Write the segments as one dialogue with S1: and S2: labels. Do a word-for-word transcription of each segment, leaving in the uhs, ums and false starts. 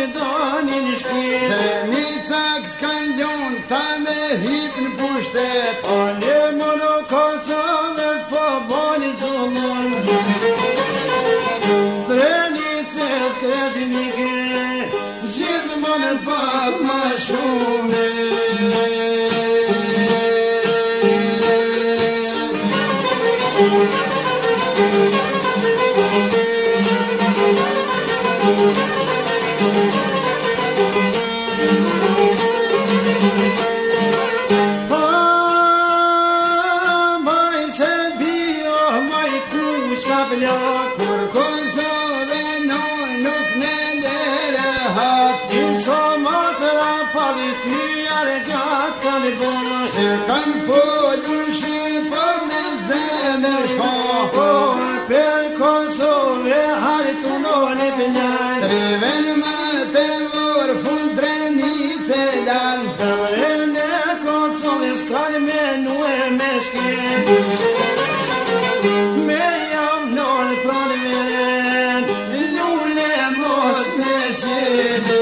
S1: me doni në shkjet.
S2: Drenica s'kan ljon, ta me hip në pushtet.
S1: A le më në Kosovës po boni zullon. Drenicës Krashenike, gjithë më në pak ma shume.
S2: Kur Kosovë nuk në lere hat,
S1: Inso më të rapalli ty are gatë kanë bërë.
S2: se kanë folur shqipër me zemër shka.
S1: O, per Kosovë harit të noni pëllaj.
S2: Treven më të vorë fund Drenice lanë.
S1: Zëmërën e Kosovës kanë me nue me shkjet. Me jam nërë pranë veren, lule mos në shqete.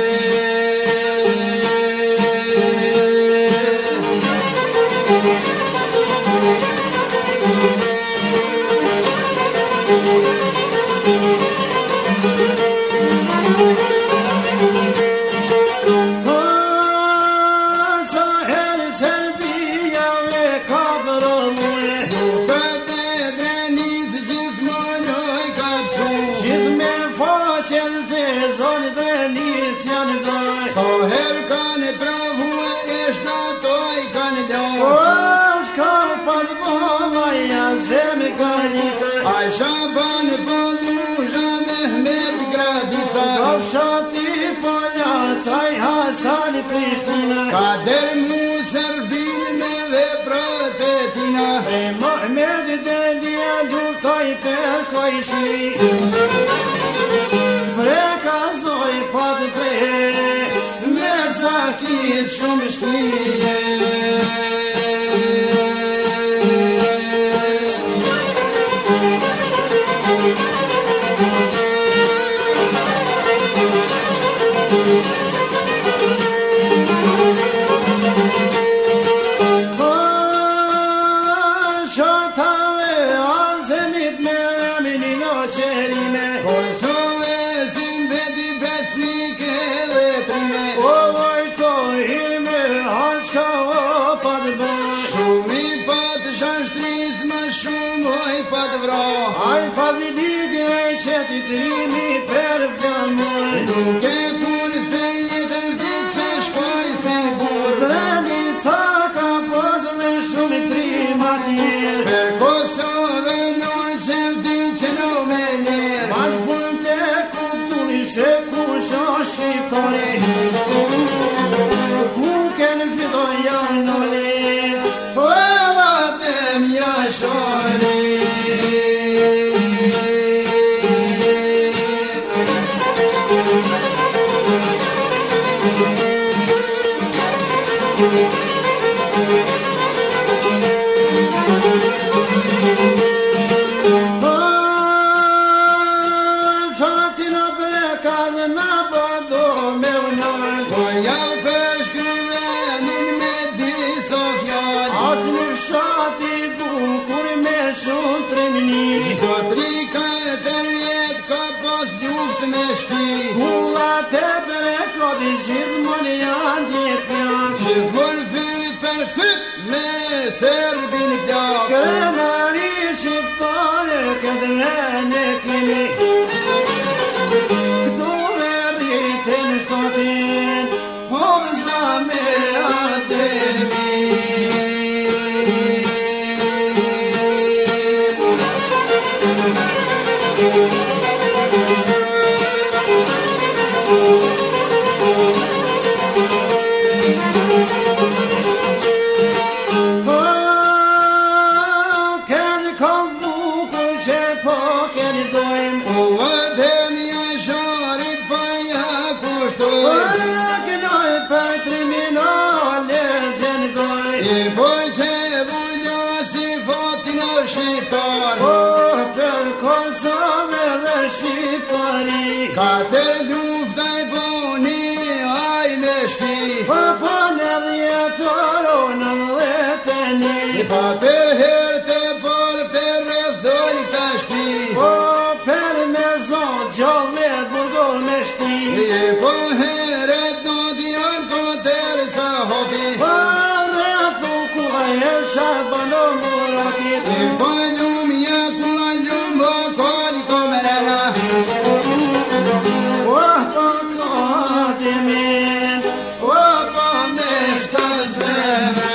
S1: Sa herë Serbia me ka bërëmue,
S2: Këtë Drenice gjithmonë oj ka psu.
S1: gjithë me faqen se zonë Drenic janë doj.
S2: So her kanë provu e shtatoj kanë
S1: O,
S2: do.
S1: shka pa të bëma janë zemi Granica.
S2: Aisha banë pëllusha Mehmet Gradica.
S1: Kavshati Poljacaj Hasani Prishtina.
S2: Kader mu Serbin me veprët e tina.
S1: E Mahmed Delia luftaj per kojshi. Breka zoj pa të pre, me sakit shumë shkije. Shatave azemit me eminin o qerime.
S2: Kosovë sin vedi besnik edhe trime.
S1: O vajto hirme hançka o pa të bësh.
S2: Shumë i pat shashtris më shumë oj pat vra.
S1: Aj fazilike e qeti trimi per flamoj.
S2: Nuk e kun se jetën vit që shpoj se në burë.
S1: Drenica ka pozën e shumë i trima tjerë.
S2: Per Kosovë në që vdi që në me njerë.
S1: Mal fund të kuptuni se kush është shqiptari. Kuken fitoj janë noli,
S2: Po vatem jashori.
S1: Shati në breka dhe në bado me unaj.
S2: Po javë për shkryvenin me diso fjallë.
S1: Atë në shati bukur me shumë trimni.
S2: Do trika e tërjet ka pas luft me shki.
S1: Kullat e brekodi gjithmon janë djetjan.
S2: Gjithmon fyt për fyt me Serbin plak.
S1: Krenari shqiptare këtë vene kemi. Këtu me rritë në shtatin, homza me atemi. Keni kom bukur që po keni dojmë.
S2: O vëdhem jasharit pa ja kushtoj.
S1: Kënoj për kriminale zënë dojmë.
S2: I boj që vullo si fatin o shqiptar.
S1: O për Kosovë dhe Shqiptari.
S2: Katër luftaj po
S1: Po po në dhjetor në dhjetëni
S2: Pa për herë të por për rëthoni të shti
S1: Po për me zonë gjallë burgor me shti
S2: Po herë do t'janë kontër sa hopi
S1: Po rëthu kula e shabano murati
S2: Po ljumë ja kula ljumë o koni komerela
S1: O po kodimin O po me shtë zemë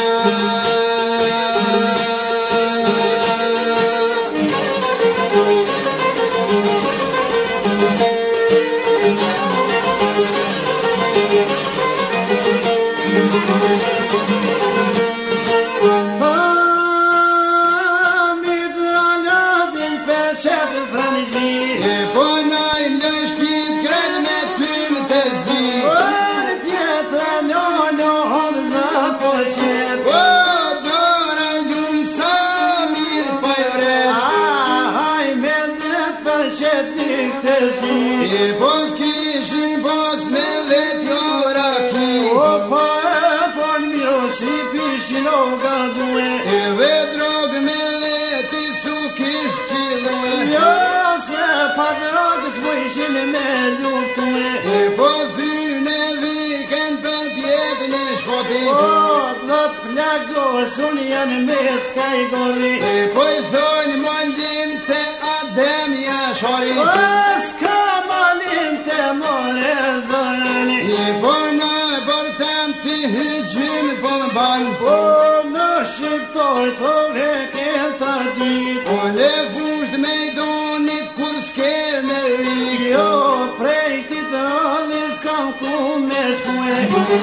S2: E pos kishin pos me vet jora ki
S1: O po e pon miro si pishin o gadue
S2: E vet drog me leti su kish qilue
S1: Jo se pa drogës vojshin me luftue
S2: E pos thyne viken për pjetën e shpoti
S1: O dhët plagos unë janë me s'kaj gori
S2: E po i thojnë mollin të ademja shori
S1: O s'ka malin të more zorani
S2: E po në bërtem të hygjim po më ban
S1: O në shqiptor të vekem të dit
S2: O le fusht me i donit kur s'ke me rik
S1: Jo prej ti të rëllis kam ku me shkue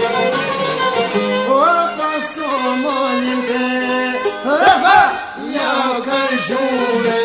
S1: O pas ko molim të Rafa
S2: Ja ka shuve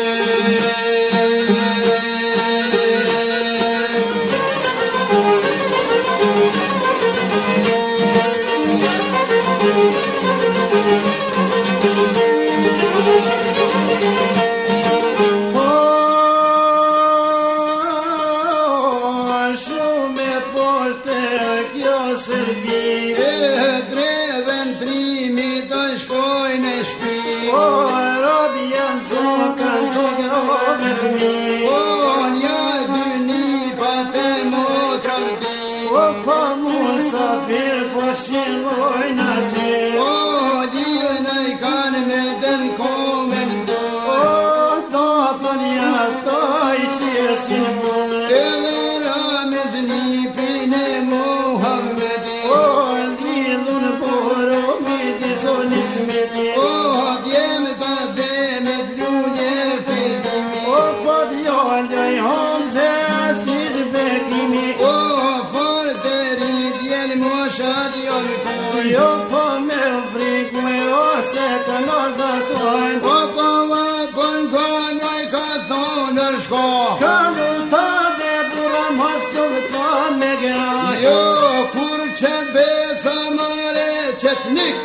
S1: Shilojnë aty
S2: O, djene i kanë me den komen do
S1: O, do thënë jashtoj qesin më
S2: Edhe ramez një pine Muhammedi
S1: O, lidhun boro me dizoni smeti
S2: O, djem ta demet luje fedimi
S1: O, po djallaj homze asid bekimi
S2: O, forte ridjel moshad janë kuj
S1: Jo po me frik me ose ka në zakojnë
S2: O, po va pën konoj ka thonë shko
S1: Ka në ta dhe bura mas të vëta me geraj
S2: Jo, kur që besa mare qetnik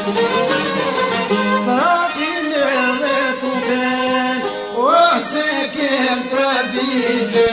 S1: Pratin e dhe të ten
S2: Ose kem tradite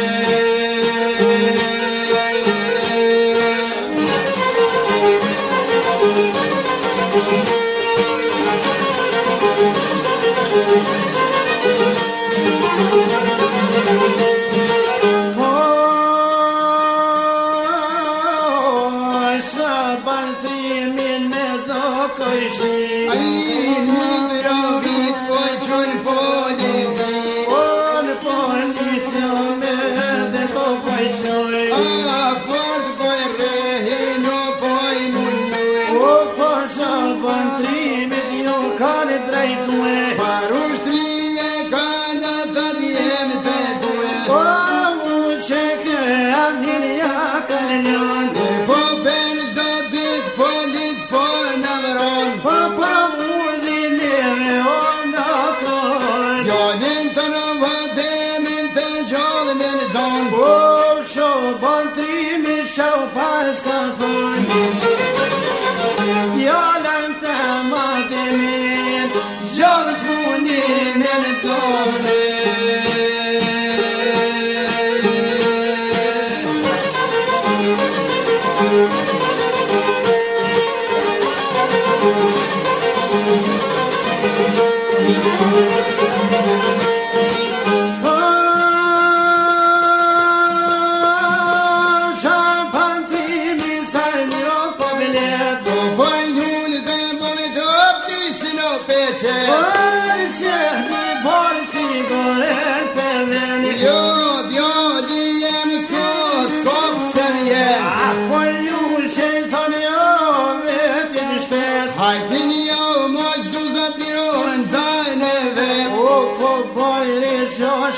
S1: Show pies come from You're not the man, just morning and it's on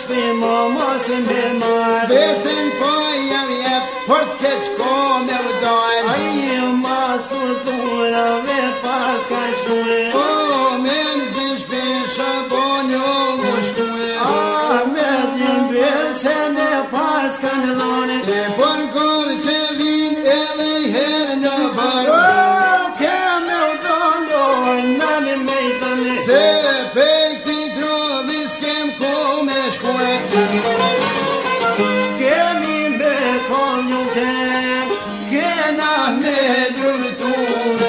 S1: shpi mama se me marr.
S2: Besin po jam jep, fort keq ko me vdojnë.
S1: Ai ma strukturave pas ka shue.
S2: O, me në dy shpisha bo një më shkue.
S1: A me t'jim besen e pas ka në dhone.
S2: E po në kohë që vin edhe i herë në barë.
S1: O, keme u dondojnë nani me i tëni.
S2: Se pe këti trodhi s'kem ku me shkue.
S1: Kemi me konjute, kena me dyrtune.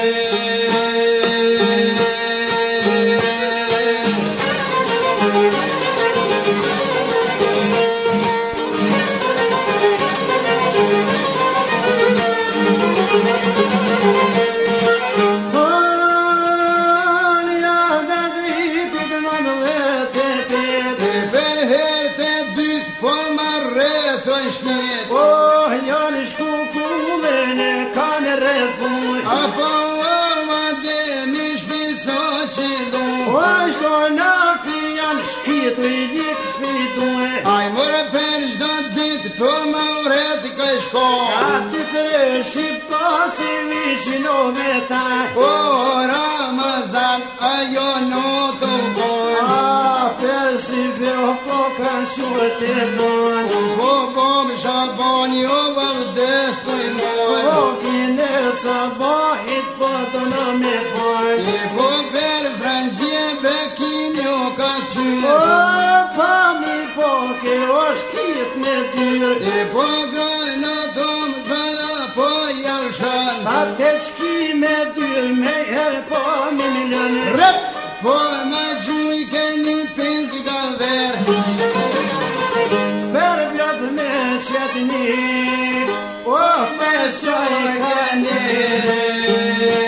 S1: Oh, janë shku kullën e kanë refuj.
S2: Apo ma dhe mi shpiso që du.
S1: O, shto naci janë shkitu i dikë fitu e.
S2: Aj mërë për gjdo dit, po ma vret i ka shko.
S1: A ty tre shqipta si vishin o vetaj.
S2: O, Ramazan, ajo në të bojnë.
S1: A, per si vjo po ka shur të bojnë.
S2: Po, po, më shabon, jo vëvdes të i mojnë.
S1: O, kine sabahit po të në me fajnë.
S2: I po per frangje bekin jo ka qyre.
S1: O, pa mi po ke o shkit me dyrë.
S2: I po gërë në tomë të po jalshan.
S1: Shtate shki me dyrë me herë po një milionë.
S2: Rëp, po ma gjuj ke një pinsi ka verë.
S1: Per vjatë me qëtë një, o me shoj ka një.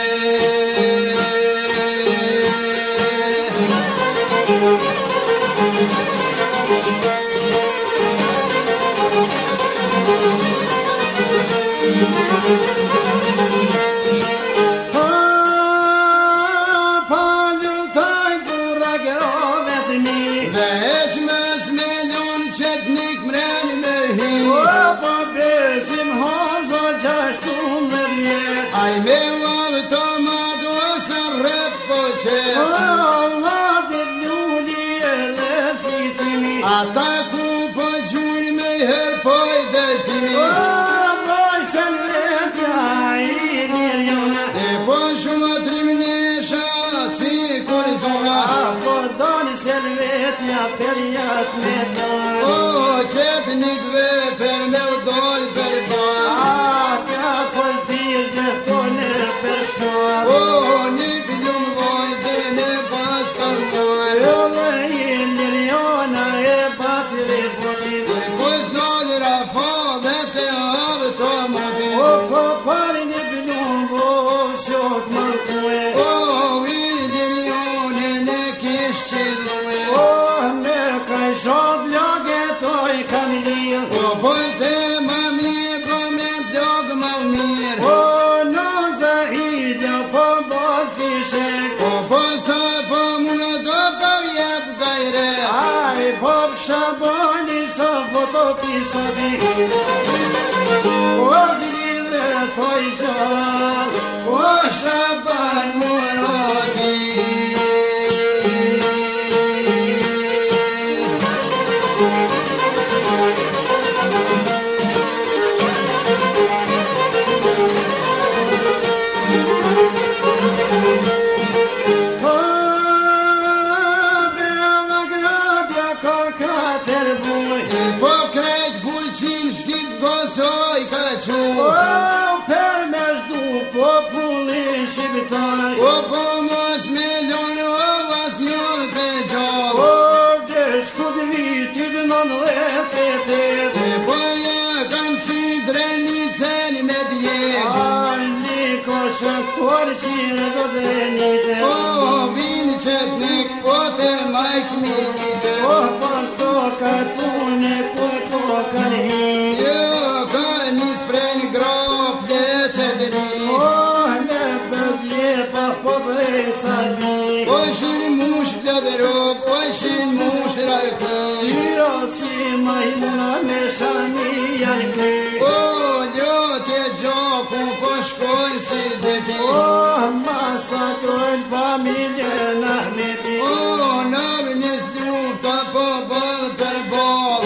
S2: Veç mes milion qetnik mren me hi.
S1: O, po besim hamza gjashtu me vjet.
S2: Aj me vavë të ma do sa rep po
S1: O,
S2: qet.
S1: Allah dhe ljuli e le fitimi.
S2: Ata ku po gjuj me her po i dëpimi.
S1: O, moj se në vetja i njërjona.
S2: E po shumë trimnesha si kur zona.
S1: A, po doni se në vetja per jatë me dojnë.
S2: O, qetnikve per me u doj per ban.
S1: A, ka po zdirë gjithone per shkuar.
S2: O, një pilum vojze me pas kalmoj.
S1: Jo dhe i njërjona e pati refotit.
S2: Po s'nolë rafa dhe te avë të moti.
S1: O, po pari një bilumbo shok më kue.
S2: O, i dirjone në kish qilue.
S1: O, me kaj shok blogë toj kam lirë.
S2: O, po se ma mirë, po me blog ma mirë.
S1: O, në zahidja po bot fishek.
S2: O, po sa po më do po vjep gajre.
S1: Aj, po pshaboni sa fotopiskoti. O, zhjidhe toj shal, o shaban murati.
S2: Po krejt fullqin shkit gosoj ka qu.
S1: O, per me shdu popullin shqiptar.
S2: O, po mos me lonë o vas njën të gjallë.
S1: O, desh kut vitit në nëllet e
S2: E po ja kam sy drenicen me djegë.
S1: Aj, liko shakor qire do drenite.
S2: O, vinë qetnik, o te majk milice.
S1: O, për to kartune, kur to kanë hi.
S2: Jo, ka një spren grop, leqetri.
S1: O, me përdje pa po prej sabi.
S2: O, shin mush plëdërok, o, shin mush rajtë.
S1: Iro si
S2: سيدتي
S1: مسكر الفاميليا نحمتي
S2: نار نسلوف طبابا تربال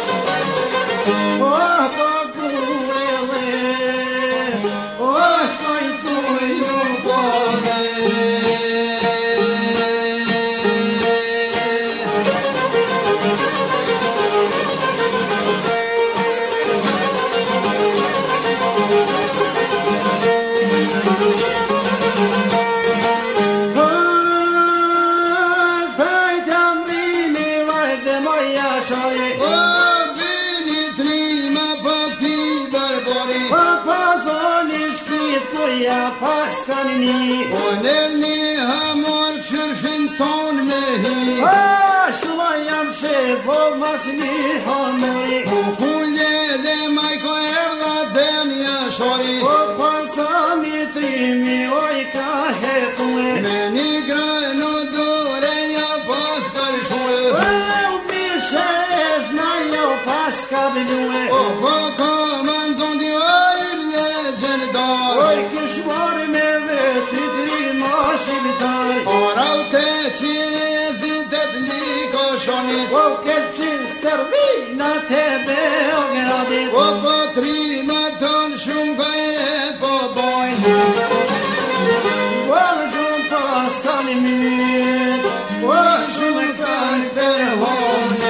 S1: Ja paskanini
S2: Onelni hamor kyrfin ton mehi
S1: Ah, shuvajam shefo masni hamori
S2: Kuljele majko erdha denja shori
S1: O pasami trimi oj ka hetue
S2: Me një grënë dore ja paskar shue
S1: O mishesh na jo paska blue
S2: O po komandon di ojlje gjendar
S1: Oj kishmar me veti trima shqiptar
S2: Orau te qinezit e t'liko shonit
S1: O kepsin stervina te Beogradit
S2: O po trima ton shumë gajret po bojnë
S1: O shumë paskani mit O shumë kanë perhone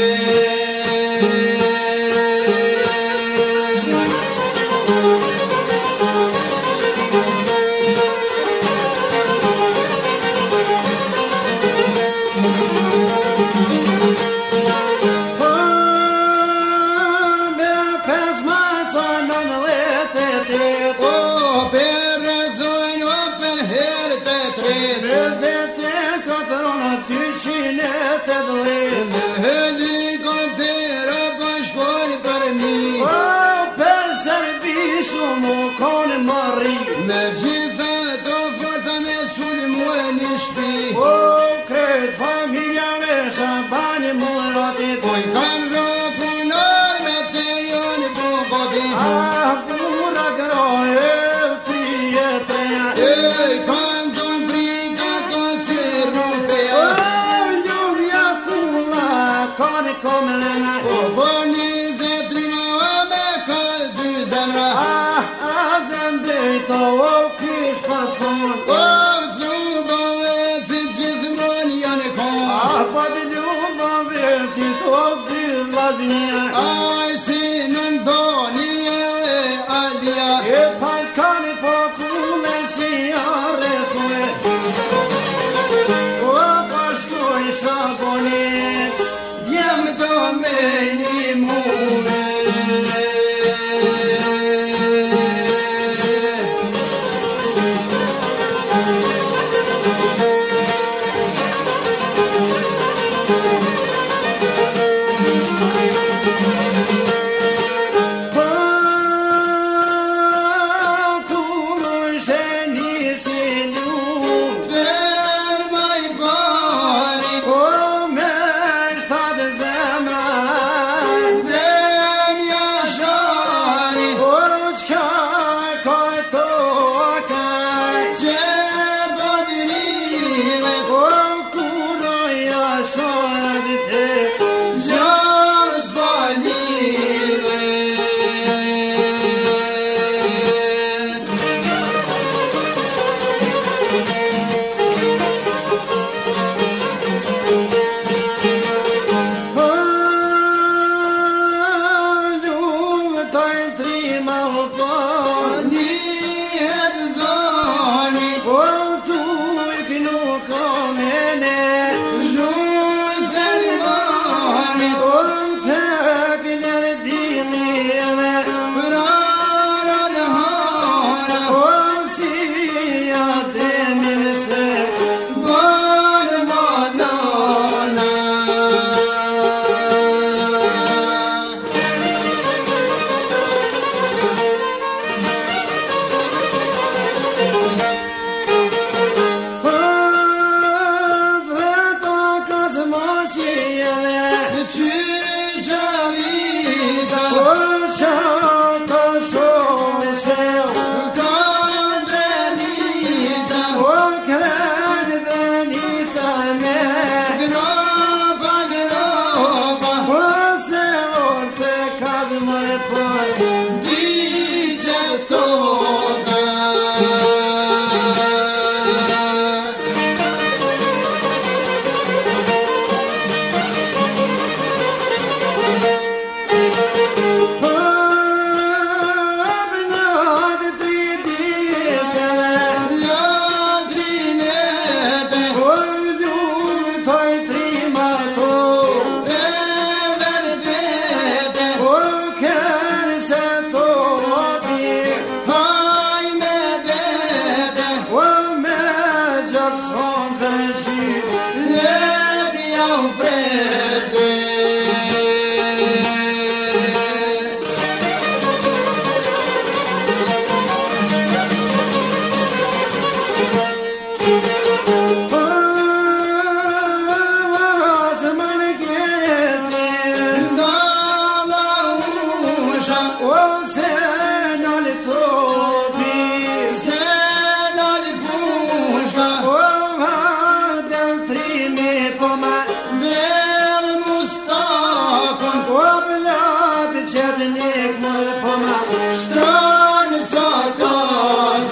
S2: Me gjitha të forca me sulm u e një shpi
S1: O kret familja me shabani muratit
S2: Po i kanë rëpunar me te jonë po boti
S1: Ah, pura groje ti e treja
S2: E kanë ton prika të si rufeja
S1: O ljubja kula kani komelena
S2: O po një zetrima me kal dy zemra
S1: Ah, azem drejto o kish pason
S2: O t'lubave si gjithmon janë kon
S1: Ah, pa të ljubave si to dy vlaznia
S2: Aj si në ndoni e aldia
S1: E paskani po kule si arretue O pashkoj shabonit
S2: Jem të me një mume
S1: më përma
S2: Shtronë sa kanë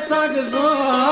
S1: tak zor